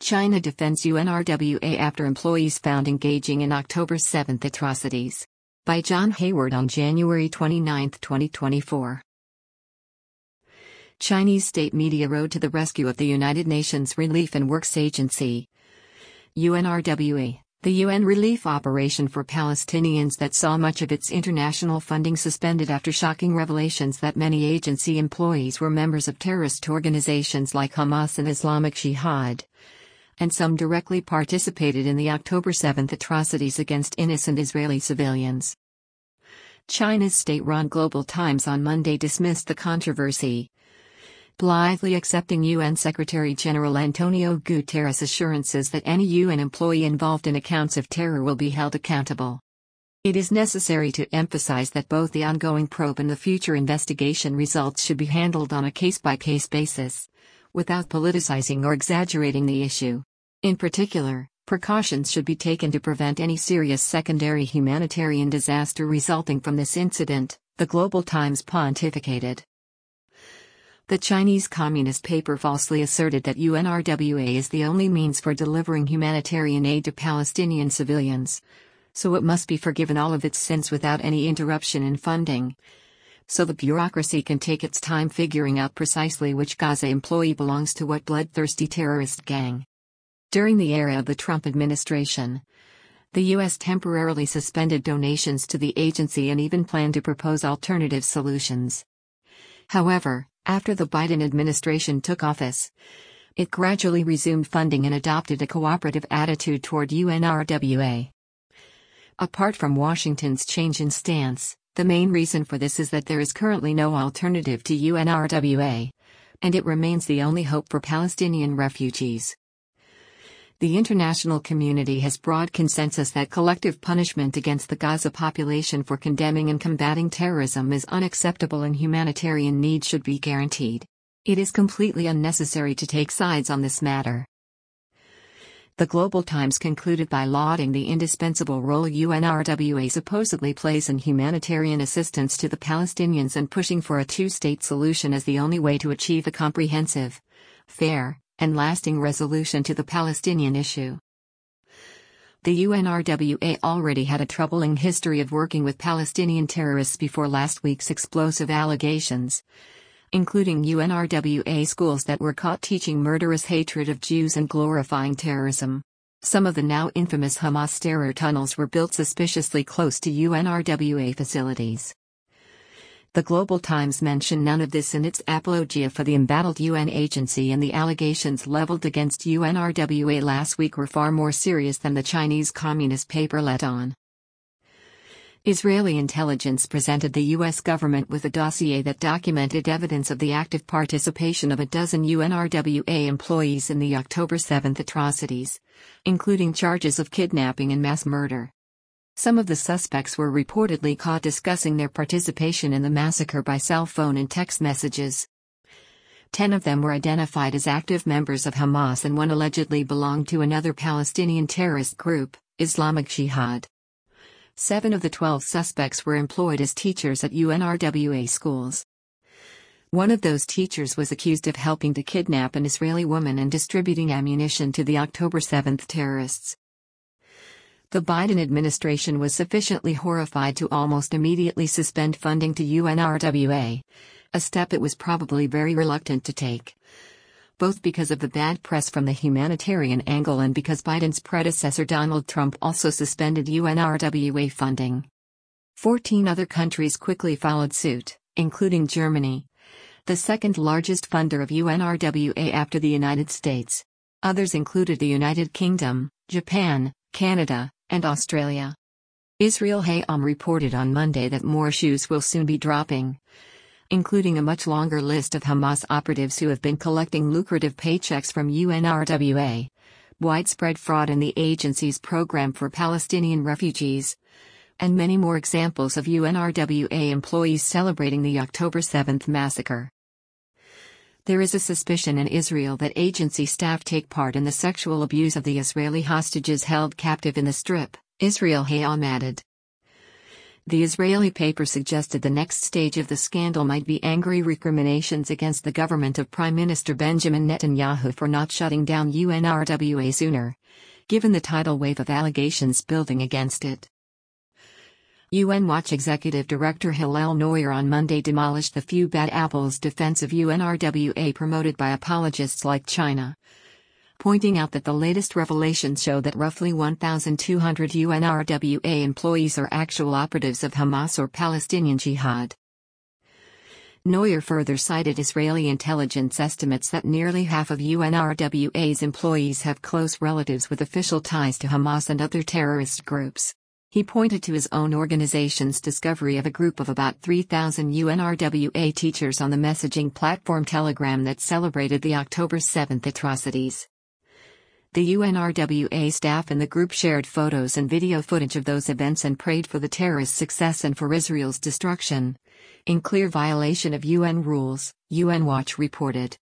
China defends UNRWA after employees found engaging in October 7 atrocities. By John Hayward on January 29, 2024. Chinese state media rode to the rescue of the United Nations Relief and Works Agency, UNRWA, the UN relief operation for Palestinians that saw much of its international funding suspended after shocking revelations that many agency employees were members of terrorist organizations like Hamas and Islamic Jihad, and some directly participated in the October 7 atrocities against innocent Israeli civilians. China's state-run Global Times on Monday dismissed the controversy, blithely accepting UN Secretary-General Antonio Guterres' assurances that any UN employee involved in accounts of terror will be held accountable. It is necessary to emphasize that both the ongoing probe and the future investigation results should be handled on a case-by-case basis, without politicizing or exaggerating the issue. In particular, precautions should be taken to prevent any serious secondary humanitarian disaster resulting from this incident, the Global Times pontificated. The Chinese Communist paper falsely asserted that UNRWA is the only means for delivering humanitarian aid to Palestinian civilians, so it must be forgiven all of its sins without any interruption in funding, so the bureaucracy can take its time figuring out precisely which Gaza employee belongs to what bloodthirsty terrorist gang. During the era of the Trump administration, the U.S. temporarily suspended donations to the agency and even planned to propose alternative solutions. However, after the Biden administration took office, it gradually resumed funding and adopted a cooperative attitude toward UNRWA. Apart from Washington's change in stance, the main reason for this is that there is currently no alternative to UNRWA, and it remains the only hope for Palestinian refugees. The international community has broad consensus that collective punishment against the Gaza population for condemning and combating terrorism is unacceptable and humanitarian needs should be guaranteed. It is completely unnecessary to take sides on this matter. The Global Times concluded by lauding the indispensable role UNRWA supposedly plays in humanitarian assistance to the Palestinians and pushing for a two-state solution as the only way to achieve a comprehensive, fair, and lasting resolution to the Palestinian issue. The UNRWA already had a troubling history of working with Palestinian terrorists before last week's explosive allegations, including UNRWA schools that were caught teaching murderous hatred of Jews and glorifying terrorism. Some of the now infamous Hamas terror tunnels were built suspiciously close to UNRWA facilities. The Global Times mentioned none of this in its apologia for the embattled UN agency, and the allegations leveled against UNRWA last week were far more serious than the Chinese Communist paper let on. Israeli intelligence presented the U.S. government with a dossier that documented evidence of the active participation of a dozen UNRWA employees in the October 7 atrocities, including charges of kidnapping and mass murder. Some of the suspects were reportedly caught discussing their participation in the massacre by cell phone and text messages. 10 of them were identified as active members of Hamas and one allegedly belonged to another Palestinian terrorist group, Islamic Jihad. 7 of the 12 suspects were employed as teachers at UNRWA schools. One of those teachers was accused of helping to kidnap an Israeli woman and distributing ammunition to the October 7 terrorists. The Biden administration was sufficiently horrified to almost immediately suspend funding to UNRWA, a step it was probably very reluctant to take, both because of the bad press from the humanitarian angle and because Biden's predecessor Donald Trump also suspended UNRWA funding. 14 other countries quickly followed suit, including Germany, the second largest funder of UNRWA after the United States. Others included the United Kingdom, Japan, Canada, and Australia. Israel Hayom reported on Monday that more shoes will soon be dropping, including a much longer list of Hamas operatives who have been collecting lucrative paychecks from UNRWA, widespread fraud in the agency's program for Palestinian refugees, and many more examples of UNRWA employees celebrating the October 7 massacre. There is a suspicion in Israel that agency staff take part in the sexual abuse of the Israeli hostages held captive in the Strip, Israel Hayom added. The Israeli paper suggested the next stage of the scandal might be angry recriminations against the government of Prime Minister Benjamin Netanyahu for not shutting down UNRWA sooner, given the tidal wave of allegations building against it. UN Watch Executive Director Hillel Neuer on Monday demolished the few bad apples defense of UNRWA promoted by apologists like China, pointing out that the latest revelations show that roughly 1,200 UNRWA employees are actual operatives of Hamas or Palestinian Jihad. Neuer further cited Israeli intelligence estimates that nearly half of UNRWA's employees have close relatives with official ties to Hamas and other terrorist groups. He pointed to his own organization's discovery of a group of about 3,000 UNRWA teachers on the messaging platform Telegram that celebrated the October 7 atrocities. The UNRWA staff in the group shared photos and video footage of those events and prayed for the terrorists' success and for Israel's destruction, in clear violation of UN rules, UN Watch reported.